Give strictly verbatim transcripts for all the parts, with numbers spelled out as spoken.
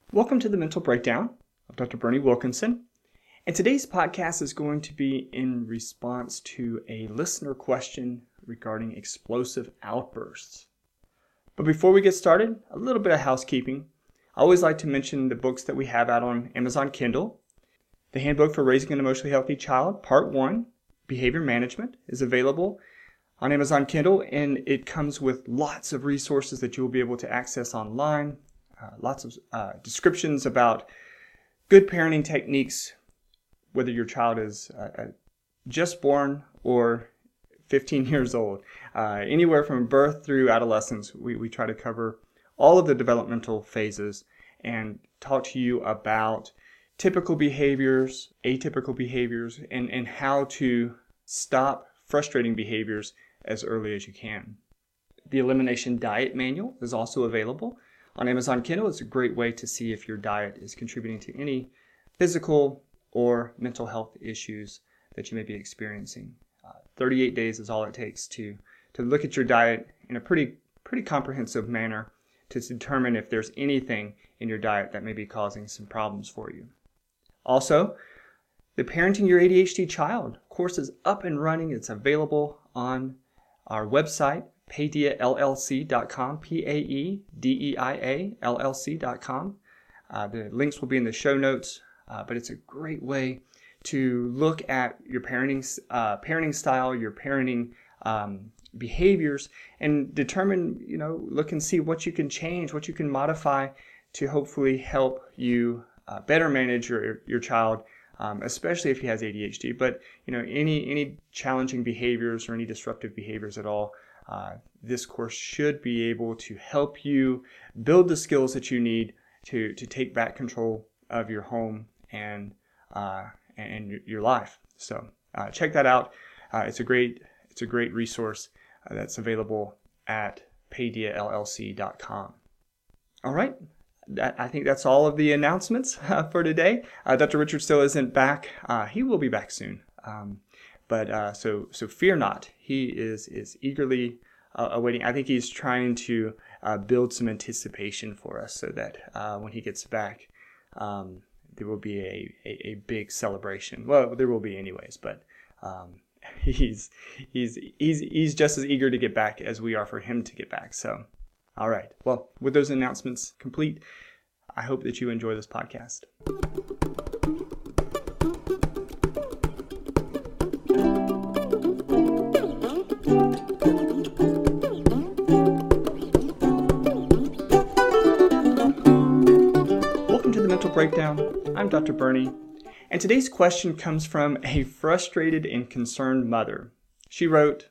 Welcome to the Mental Breakdown. I'm Doctor Bernie Wilkinson, and today's podcast is going to be in response to a listener question regarding explosive outbursts. But before we get started, a little bit of housekeeping. I always like to mention the books that we have out on Amazon Kindle. The Handbook for Raising an Emotionally Healthy Child, Part one, Behavior Management, is available on Amazon Kindle, and it comes with lots of resources that you will be able to access online. Uh, lots of uh, descriptions about good parenting techniques, whether your child is uh, just born or fifteen years old. Uh, anywhere from birth through adolescence, we, we try to cover all of the developmental phases and talk to you about typical behaviors, atypical behaviors, and, and how to stop frustrating behaviors as early as you can. The Elimination Diet Manual is also available on Amazon Kindle. It's a great way to see if your diet is contributing to any physical or mental health issues that you may be experiencing. Uh, thirty-eight days is all it takes to, to look at your diet in a pretty, pretty comprehensive manner to determine if there's anything in your diet that may be causing some problems for you. Also, the Parenting Your A D H D Child course is up and running. It's available on our website, paedia L L C dot com, P A E D E I A L L C dot com. Uh, the links will be in the show notes, uh, but it's a great way to look at your parenting uh, parenting style, your parenting um, behaviors, and determine, you know, look and see what you can change, what you can modify to hopefully help you uh, better manage your your child, um, especially if he has A D H D. But you know, any any challenging behaviors or any disruptive behaviors at all. Uh, this course should be able to help you build the skills that you need to, to take back control of your home and uh, and your life. So uh, check that out. Uh, it's a great it's a great resource uh, that's available at paedia L L C dot com. All right, that, I think that's all of the announcements uh, for today. Uh, Doctor Richard still isn't back. Uh, he will be back soon. Um, But uh, so so fear not. He is is eagerly uh, awaiting. I think he's trying to uh, build some anticipation for us so that uh, when he gets back, um, there will be a, a, a big celebration. Well, there will be anyways, but um, he's he's he's he's just as eager to get back as we are for him to get back. So, all right. Well, with those announcements complete, I hope that you enjoy this podcast. Breakdown. I'm Doctor Bernie, and today's question comes from a frustrated and concerned mother. She wrote,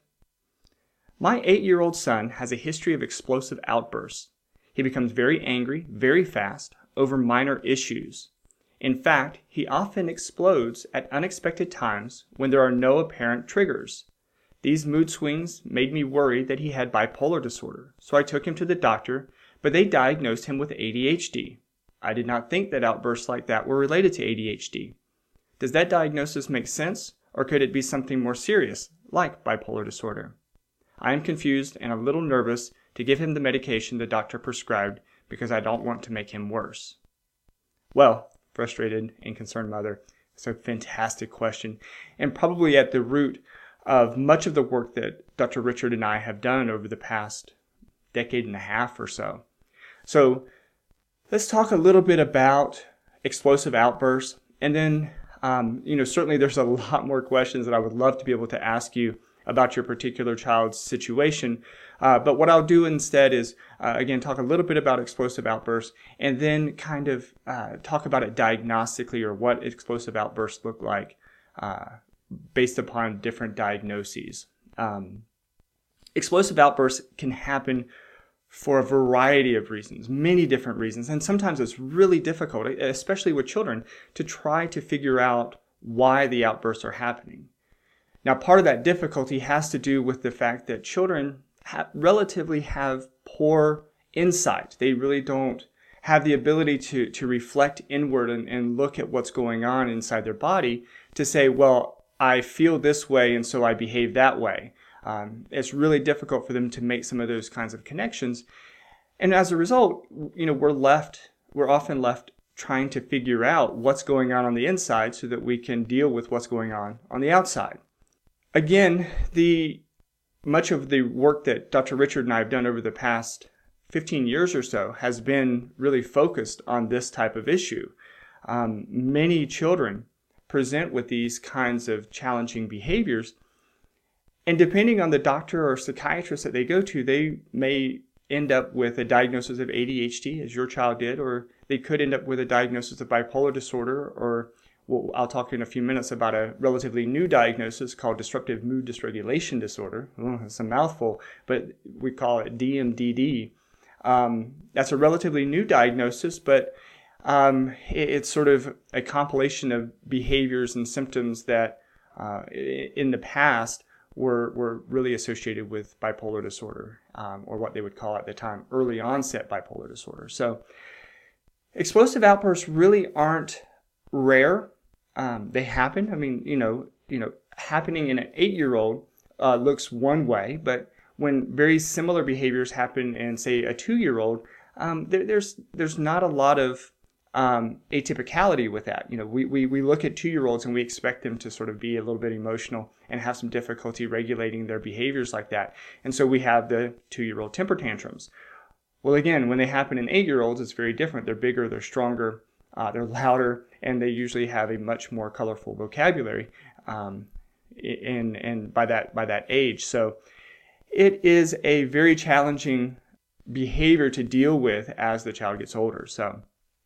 "My eight-year-old son has a history of explosive outbursts. He becomes very angry, very fast, over minor issues. In fact, he often explodes at unexpected times when there are no apparent triggers. These mood swings made me worry that he had bipolar disorder, so I took him to the doctor, but they diagnosed him with A D H D. I did not think that outbursts like that were related to A D H D. Does that diagnosis make sense, or could it be something more serious, like bipolar disorder? I am confused and a little nervous to give him the medication the doctor prescribed because I don't want to make him worse." Well, frustrated and concerned mother, it's a fantastic question, and probably at the root of much of the work that Doctor Richard and I have done over the past decade and a half or so. So, let's talk a little bit about explosive outbursts, and then, um, you know, certainly there's a lot more questions that I would love to be able to ask you about your particular child's situation. Uh, but what I'll do instead is, uh, again, talk a little bit about explosive outbursts, and then kind of uh, talk about it diagnostically, or what explosive outbursts look like uh, based upon different diagnoses. Um, explosive outbursts can happen for a variety of reasons, many different reasons. And sometimes it's really difficult, especially with children, to try to figure out why the outbursts are happening. Now, part of that difficulty has to do with the fact that children ha- relatively have poor insight. They really don't have the ability to, to reflect inward and, and look at what's going on inside their body to say, well, I feel this way and so I behave that way. Um, it's really difficult for them to make some of those kinds of connections. And as a result, you know, we're left we're often left trying to figure out what's going on on the inside so that we can deal with what's going on on the outside. Again, the much of the work that Doctor Richard and I have done over the past fifteen years or so has been really focused on this type of issue. Um, many children present with these kinds of challenging behaviors, and depending on the doctor or psychiatrist that they go to, they may end up with a diagnosis of A D H D, as your child did, or they could end up with a diagnosis of bipolar disorder, or well, I'll talk in a few minutes about a relatively new diagnosis called disruptive mood dysregulation disorder. Oh, it's a mouthful, but we call it D M D D. Um, that's a relatively new diagnosis, but um, it, it's sort of a compilation of behaviors and symptoms that uh, in the past were, were really associated with bipolar disorder, um, or what they would call at the time early onset bipolar disorder. So explosive outbursts really aren't rare. Um, they happen. I mean, you know, you know, happening in an eight-year-old uh, looks one way, but when very similar behaviors happen in, say, a two-year-old, um, there, there's there's not a lot of um, atypicality with that. You know, we, we we look at two-year-olds and we expect them to sort of be a little bit emotional and have some difficulty regulating their behaviors like that. And so we have the two-year-old temper tantrums. Well, again, when they happen in eight-year-olds, it's very different. They're bigger, they're stronger, uh, they're louder, and they usually have a much more colorful vocabulary, um, and and by that by that age. So it is a very challenging behavior to deal with as the child gets older. So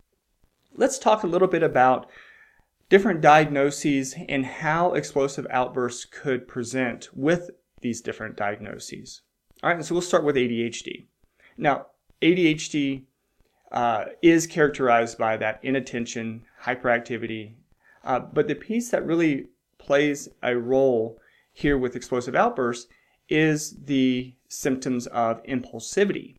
let's talk a little bit about different diagnoses and how explosive outbursts could present with these different diagnoses. All right, so we'll start with A D H D. Now, A D H D uh, is characterized by that inattention, hyperactivity, uh, but the piece that really plays a role here with explosive outbursts is the symptoms of impulsivity.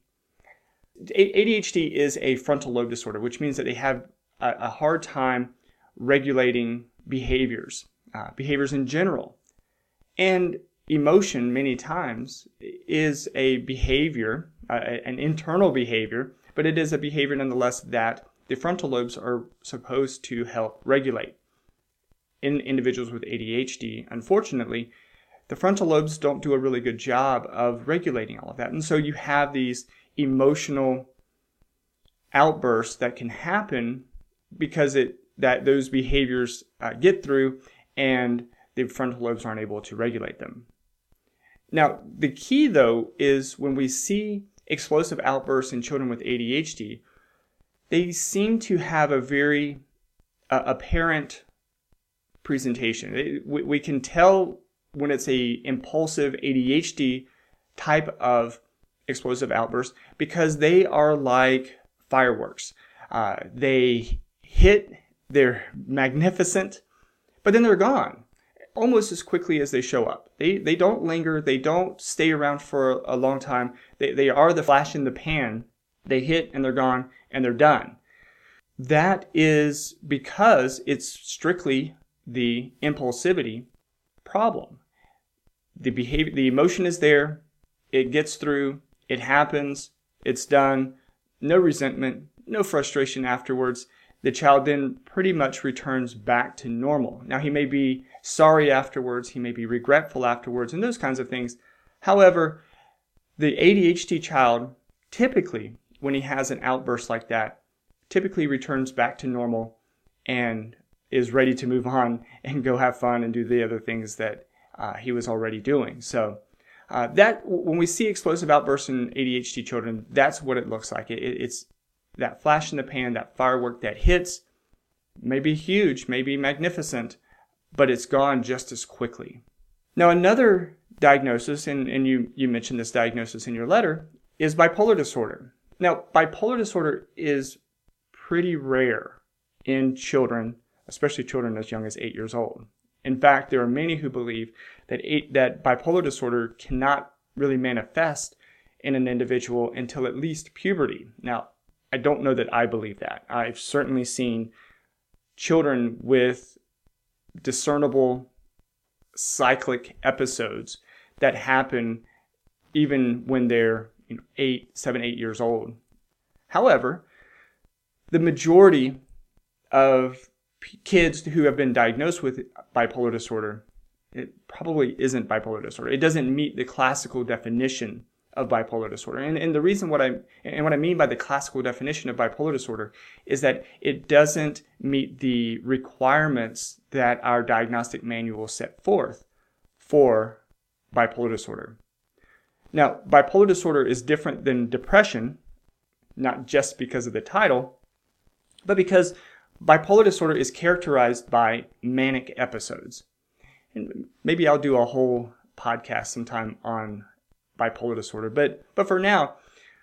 A D H D is a frontal lobe disorder, which means that they have a, a hard time regulating behaviors, uh, behaviors in general. And emotion, many times, is a behavior, uh, an internal behavior, but it is a behavior nonetheless that the frontal lobes are supposed to help regulate. In individuals with A D H D, unfortunately, the frontal lobes don't do a really good job of regulating all of that. And so you have these emotional outbursts that can happen because it that those behaviors uh, get through and the frontal lobes aren't able to regulate them. Now, the key, though, is when we see explosive outbursts in children with A D H D, they seem to have a very uh, apparent presentation. It, we, we can tell when it's a impulsive A D H D type of explosive outburst because they are like fireworks. Uh, they hit, they're magnificent, but then they're gone almost as quickly as they show up. They they don't linger, they don't stay around for a long time. They, they are the flash in the pan. They hit and they're gone and they're done. That is because it's strictly the impulsivity problem. The behavior, the emotion is there, it gets through, it happens, it's done, no resentment, no frustration afterwards. The child then pretty much returns back to normal. Now, he may be sorry afterwards, he may be regretful afterwards, and those kinds of things. However, the A D H D child typically, when he has an outburst like that, typically returns back to normal and is ready to move on and go have fun and do the other things that uh, he was already doing. So uh, that when we see explosive outbursts in A D H D children, that's what it looks like. It, it's that flash in the pan, that firework that hits, maybe huge, maybe magnificent, but it's gone just as quickly. Now, another diagnosis, and, and you, you mentioned this diagnosis in your letter, is bipolar disorder. Now, bipolar disorder is pretty rare in children, especially children as young as eight years old. In fact, there are many who believe that eight, that bipolar disorder cannot really manifest in an individual until at least puberty. Now, I don't know that I believe that. I've certainly seen children with discernible cyclic episodes that happen even when they're you know, eight, seven, eight years old. However, the majority of p- kids who have been diagnosed with bipolar disorder, it probably isn't bipolar disorder. It doesn't meet the classical definition of bipolar disorder. And, and the reason what I and what I mean by the classical definition of bipolar disorder is that it doesn't meet the requirements that our diagnostic manual set forth for bipolar disorder. Now, bipolar disorder is different than depression, not just because of the title, but because bipolar disorder is characterized by manic episodes. And maybe I'll do a whole podcast sometime on bipolar disorder. But but for now,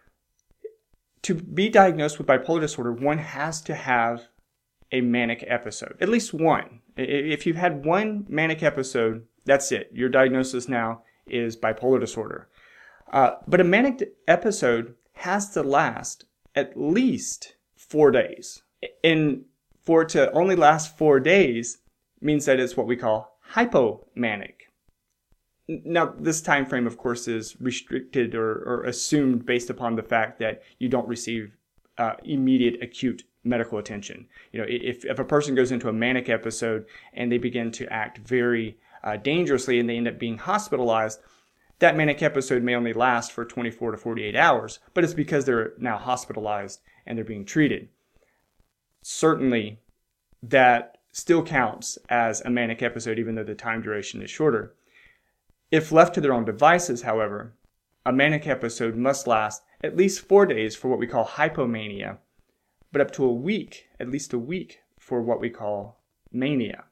to be diagnosed with bipolar disorder, one has to have a manic episode, at least one. If you've had one manic episode, that's it. Your diagnosis now is bipolar disorder. Uh, but a manic episode has to last at least four days. And for it to only last four days means that it's what we call hypomanic. Now, this time frame, of course, is restricted or, or assumed based upon the fact that you don't receive uh, immediate acute medical attention. You know, if, if a person goes into a manic episode and they begin to act very uh, dangerously and they end up being hospitalized, that manic episode may only last for twenty-four to forty-eight hours, but it's because they're now hospitalized and they're being treated. Certainly, that still counts as a manic episode, even though the time duration is shorter. If left to their own devices, however, a manic episode must last at least four days for what we call hypomania, but up to a week, at least a week, for what we call mania.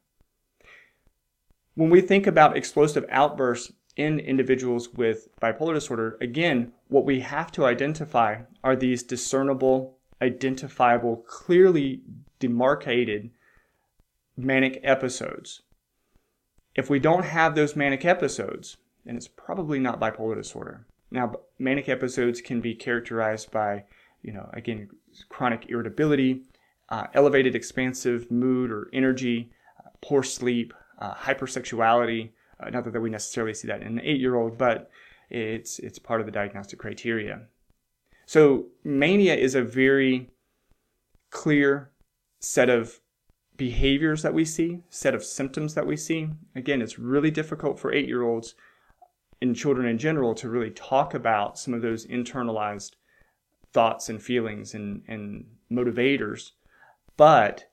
When we think about explosive outbursts in individuals with bipolar disorder, again, what we have to identify are these discernible, identifiable, clearly demarcated manic episodes. If we don't have those manic episodes, then it's probably not bipolar disorder. Now, manic episodes can be characterized by, you know, again, chronic irritability, uh, elevated expansive mood or energy, uh, poor sleep, uh, hypersexuality. Uh, not that we necessarily see that in an eight-year-old, but it's it's part of the diagnostic criteria. So mania is a very clear set of behaviors that we see, set of symptoms that we see. Again, it's really difficult for eight-year-olds and children in general to really talk about some of those internalized thoughts and feelings and, and motivators. But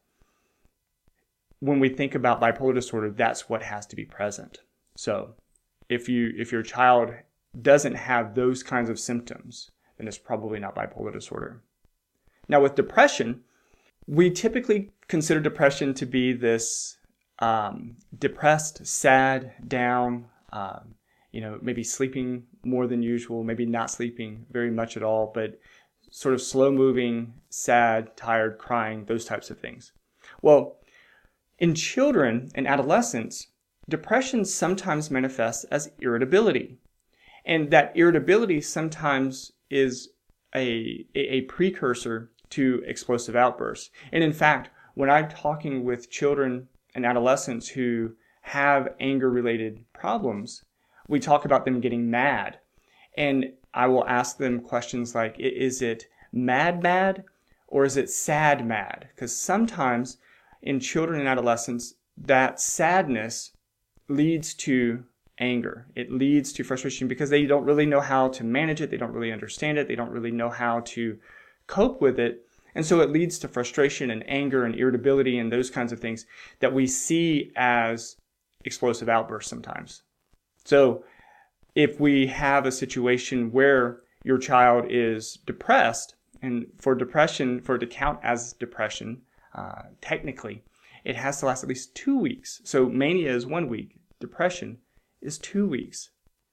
when we think about bipolar disorder, that's what has to be present. So if you if your child doesn't have those kinds of symptoms, then it's probably not bipolar disorder. Now with depression, we typically consider depression to be this um, depressed, sad, down, um, you know, maybe sleeping more than usual, maybe not sleeping very much at all, but sort of slow-moving, sad, tired, crying, those types of things. Well, in children and adolescents, depression sometimes manifests as irritability. And that irritability sometimes is a, a, a precursor to explosive outbursts. And in fact, when I'm talking with children and adolescents who have anger-related problems, we talk about them getting mad. And I will ask them questions like, is it mad mad or is it sad mad? Because sometimes in children and adolescents, that sadness leads to anger. It leads to frustration because they don't really know how to manage it. They don't really understand it. They don't really know how to cope with it. And so it leads to frustration and anger and irritability and those kinds of things that we see as explosive outbursts sometimes. So if we have a situation where your child is depressed, and for depression, for it to count as depression, uh, technically, it has to last at least two weeks. So mania is one week. Depression is two weeks.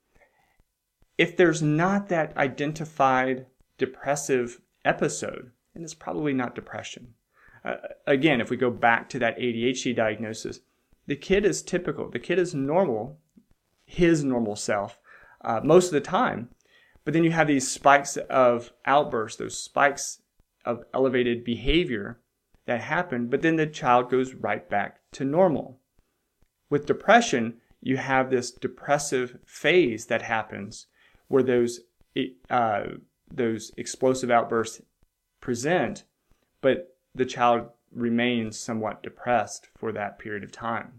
If there's not that identified depressive episode, then it's probably not depression. Uh, again, if we go back to that A D H D diagnosis, the kid is typical. The kid is normal, his normal self, uh, most of the time. But then you have these spikes of outbursts, those spikes of elevated behavior that happen, but then the child goes right back to normal. With depression, you have this depressive phase that happens where those uh, those explosive outbursts present, but the child remains somewhat depressed for that period of time.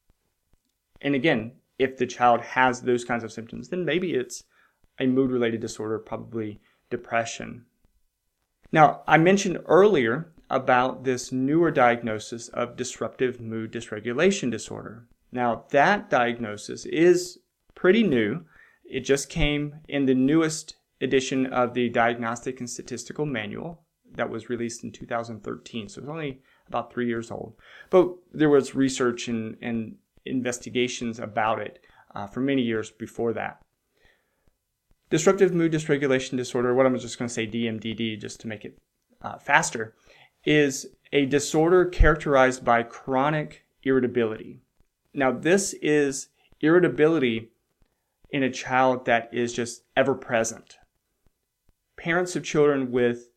And again, if the child has those kinds of symptoms, then maybe it's a mood-related disorder, probably depression. Now, I mentioned earlier about this newer diagnosis of disruptive mood dysregulation disorder. Now, that diagnosis is pretty new. It just came in the newest edition of the Diagnostic and Statistical Manual that was released in two thousand thirteen, so it's only about three years old. But there was research and, and investigations about it uh, for many years before that. Disruptive mood dysregulation disorder, what I'm just going to say D M D D just to make it uh, faster, is a disorder characterized by chronic irritability. Now, this is irritability in a child that is just ever present. Parents of children with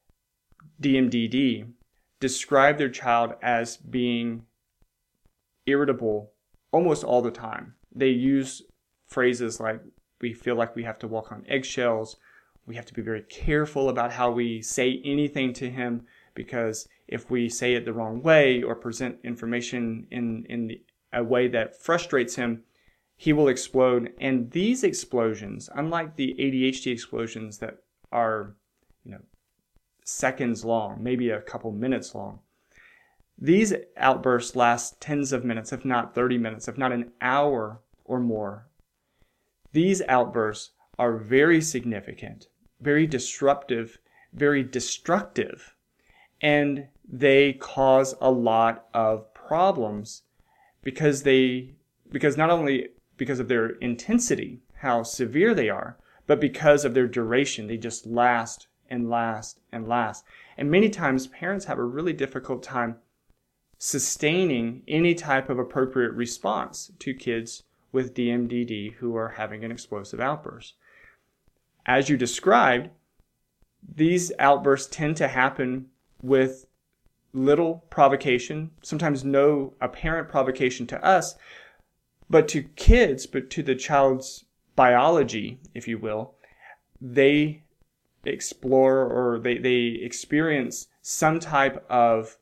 D M D D describe their child as being irritable almost all the time. They use phrases like, we feel like we have to walk on eggshells. We have to be very careful about how we say anything to him, because if we say it the wrong way or present information in, in the, a way that frustrates him, he will explode. And these explosions, unlike the A D H D explosions that are, you know, seconds long, maybe a couple minutes long, these outbursts last tens of minutes, if not thirty minutes, if not an hour or more. These outbursts are very significant, very disruptive, very destructive, and they cause a lot of problems because they, because not only because of their intensity, how severe they are, but because of their duration. They just last and last and last. And many times parents have a really difficult time sustaining any type of appropriate response to kids with D M D D who are having an explosive outburst. As you described, these outbursts tend to happen with little provocation, sometimes no apparent provocation to us, but to kids, but to the child's biology, if you will, they explore or they, they experience some type of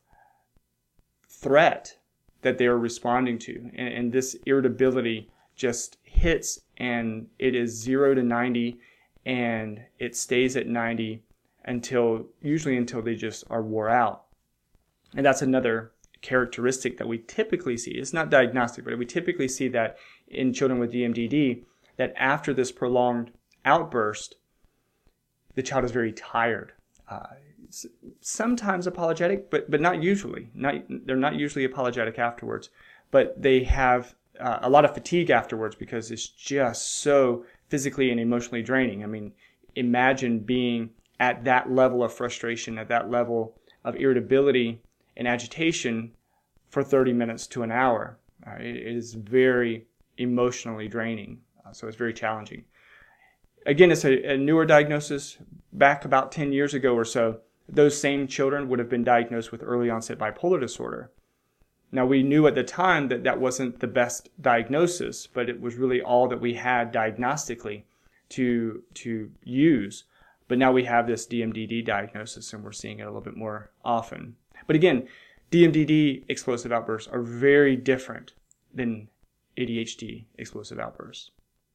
threat that they are responding to. And, and this irritability just hits, and it is zero to ninety, and it stays at ninety until, usually until they just are wore out. And that's another characteristic that we typically see. It's not diagnostic, but we typically see that in children with D M D D, that after this prolonged outburst, the child is very tired. Uh, sometimes apologetic, but but not usually. Not they're not usually apologetic afterwards, but they have uh, a lot of fatigue afterwards because it's just so physically and emotionally draining. I mean, imagine being at that level of frustration, at that level of irritability and agitation for thirty minutes to an hour. Uh, it, it is very emotionally draining, uh, so it's very challenging. Again, it's a, a newer diagnosis. Back about ten years ago or so, those same children would have been diagnosed with early onset bipolar disorder. Now, we knew at the time that that wasn't the best diagnosis, but it was really all that we had diagnostically to, to use. But now we have this D M D D diagnosis, and we're seeing it a little bit more often. But again, D M D D explosive outbursts are very different than A D H D explosive outbursts.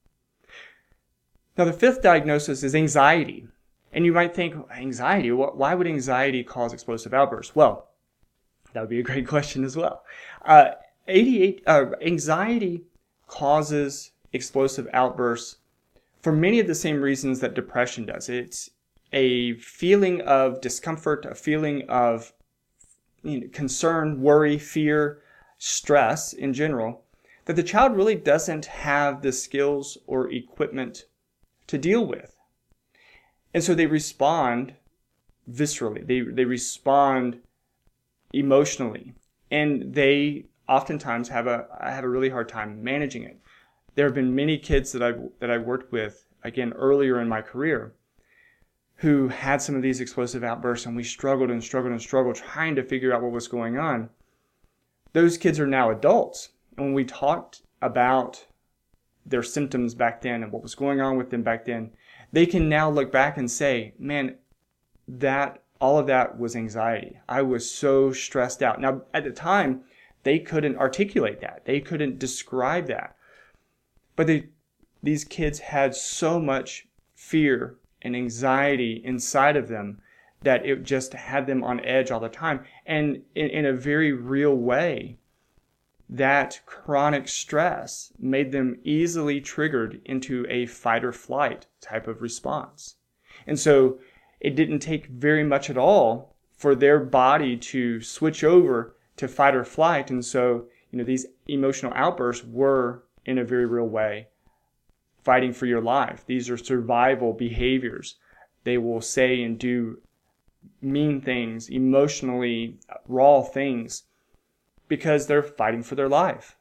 Now, the fifth diagnosis is anxiety. And you might think, anxiety? Why would anxiety cause explosive outbursts? Well, that would be a great question as well. Uh, A D H D, uh, anxiety causes explosive outbursts for many of the same reasons that depression does. It's a feeling of discomfort, a feeling of you know, concern, worry, fear, stress in general, that the child really doesn't have the skills or equipment to deal with. And so they respond viscerally. They, they respond emotionally. And they oftentimes have a, have a really hard time managing it. There have been many kids that I've, that I've worked with, again, earlier in my career, who had some of these explosive outbursts, and we struggled and struggled and struggled trying to figure out what was going on. Those kids are now adults. And when we talked about their symptoms back then and what was going on with them back then, they can now look back and say, man, that all of that was anxiety. I was so stressed out. Now, at the time, they couldn't articulate that. They couldn't describe that. But they, these kids had so much fear and anxiety inside of them that it just had them on edge all the time. And in, in a very real way, that chronic stress made them easily triggered into a fight or flight type of response. And so it didn't take very much at all for their body to switch over to fight or flight. And so, you know, these emotional outbursts were, in a very real way, fighting for your life. These are survival behaviors. They will say and do mean things, emotionally raw things, because they're fighting for their life.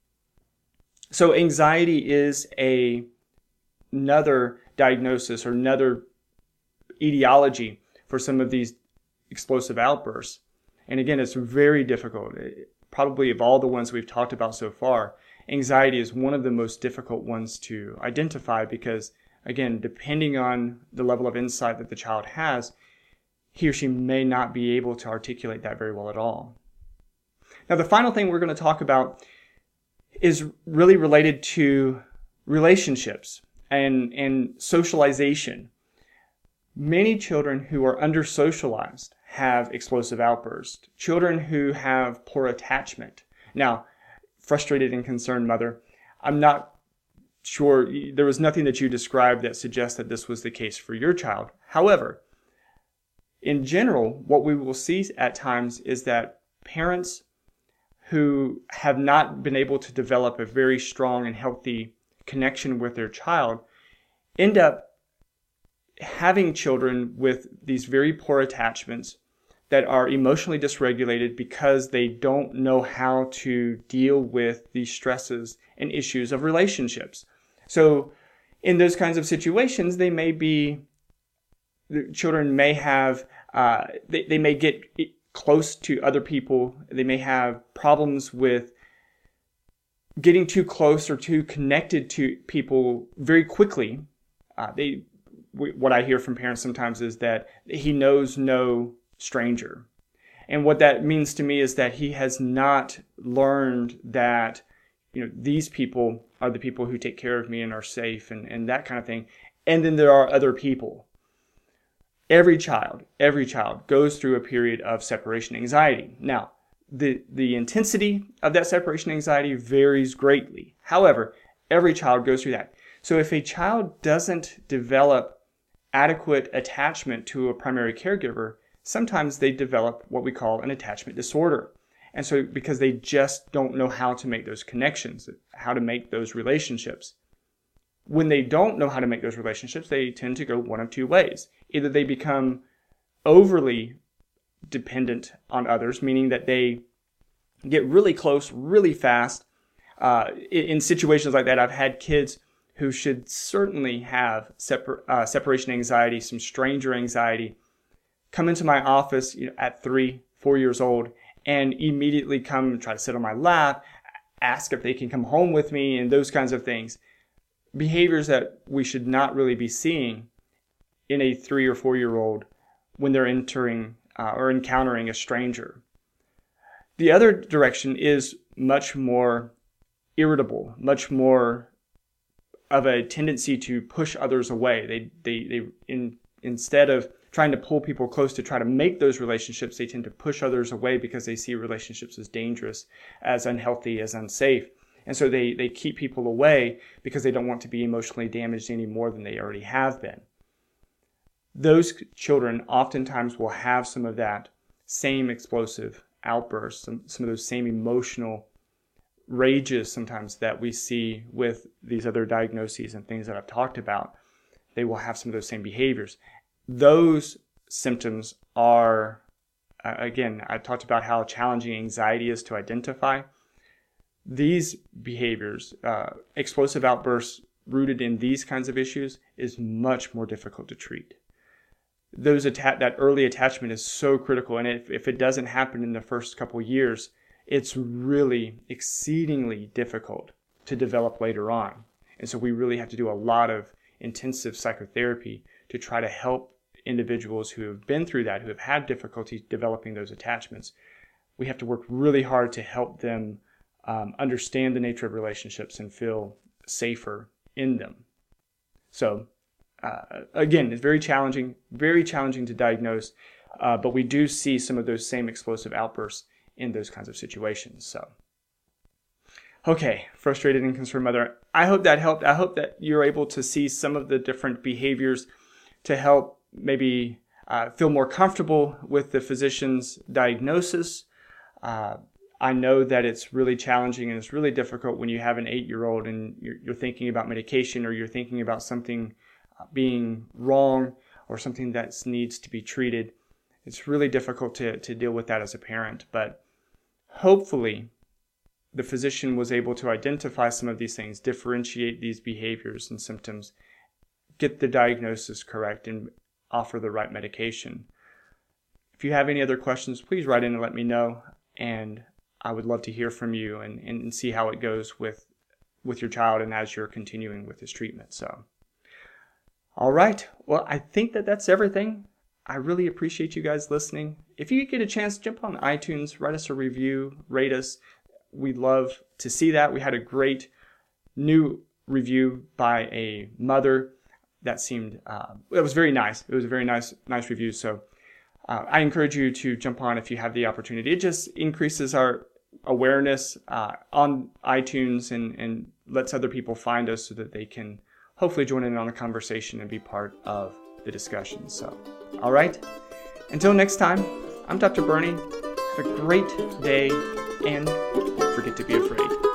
So anxiety is a, another diagnosis or another etiology for some of these explosive outbursts. And again, it's very difficult. It, probably of all the ones we've talked about so far, anxiety is one of the most difficult ones to identify because, again, depending on the level of insight that the child has, he or she may not be able to articulate that very well at all. Now, the final thing we're going to talk about is really related to relationships and, and socialization. Many children who are under-socialized have explosive outbursts. Children who have poor attachment. Now, frustrated and concerned mother, I'm not sure, there was nothing that you described that suggests that this was the case for your child. However, in general, what we will see at times is that parents who have not been able to develop a very strong and healthy connection with their child end up having children with these very poor attachments that are emotionally dysregulated because they don't know how to deal with the stresses and issues of relationships. So in those kinds of situations, they may be, the children may have, uh, they, they may get close to other people. They may have problems with getting too close or too connected to people very quickly. Uh, they, what I hear from parents sometimes is that he knows no stranger. And what that means to me is that he has not learned that, you know, these people are the people who take care of me and are safe and, and that kind of thing. And then there are other people. Every child, every child goes through a period of separation anxiety. Now, the, the intensity of that separation anxiety varies greatly. However, every child goes through that. So if a child doesn't develop adequate attachment to a primary caregiver, sometimes they develop what we call an attachment disorder. And so because they just don't know how to make those connections, how to make those relationships. When they don't know how to make those relationships, they tend to go one of two ways. Either they become overly dependent on others, meaning that they get really close really fast. Uh, in situations like that, I've had kids who should certainly have separ- uh, separation anxiety, some stranger anxiety, come into my office, you know, at three, four years old, and immediately come and try to sit on my lap, ask if they can come home with me, and those kinds of things. Behaviors that we should not really be seeing in a three or four year old when they're entering uh, or encountering a stranger. The other direction is much more irritable, much more of a tendency to push others away. They, they, they, in, instead of trying to pull people close to try to make those relationships, they tend to push others away because they see relationships as dangerous, as unhealthy, as unsafe. And so they, they keep people away because they don't want to be emotionally damaged any more than they already have been. Those children oftentimes will have some of that same explosive outbursts, some, some of those same emotional rages sometimes that we see with these other diagnoses and things that I've talked about. They will have some of those same behaviors. Those symptoms are, uh, again, I talked about how challenging anxiety is to identify. These behaviors, uh, explosive outbursts rooted in these kinds of issues, is much more difficult to treat. Those atta- that early attachment is so critical, and if, if it doesn't happen in the first couple years, it's really exceedingly difficult to develop later on. And so we really have to do a lot of intensive psychotherapy to try to help individuals who have been through that, who have had difficulty developing those attachments, we have to work really hard to help them um, understand the nature of relationships and feel safer in them. So uh, again, it's very challenging, very challenging to diagnose, uh, but we do see some of those same explosive outbursts in those kinds of situations. So, okay, frustrated and concerned mother. I hope that helped. I hope that you're able to see some of the different behaviors to help maybe uh, feel more comfortable with the physician's diagnosis. Uh, I know that it's really challenging and it's really difficult when you have an eight-year-old and you're, you're thinking about medication, or you're thinking about something being wrong or something that needs to be treated. It's really difficult to, to deal with that as a parent, but hopefully the physician was able to identify some of these things, differentiate these behaviors and symptoms, get the diagnosis correct, and offer the right medication. If you have any other questions, please write in and let me know, and I would love to hear from you and, and see how it goes with, with your child and as you're continuing with this treatment. So, all right. Well, I think that that's everything. I really appreciate you guys listening. If you get a chance, jump on iTunes, write us a review, rate us. We'd love to see that. We had a great new review by a mother that seemed, uh, it was very nice. It was a very nice, nice review. So uh, I encourage you to jump on if you have the opportunity. It just increases our awareness uh, on iTunes and, and lets other people find us so that they can hopefully join in on the conversation and be part of the discussion. So, all right. Until next time, I'm Doctor Bernie. Have a great day and don't forget to be afraid.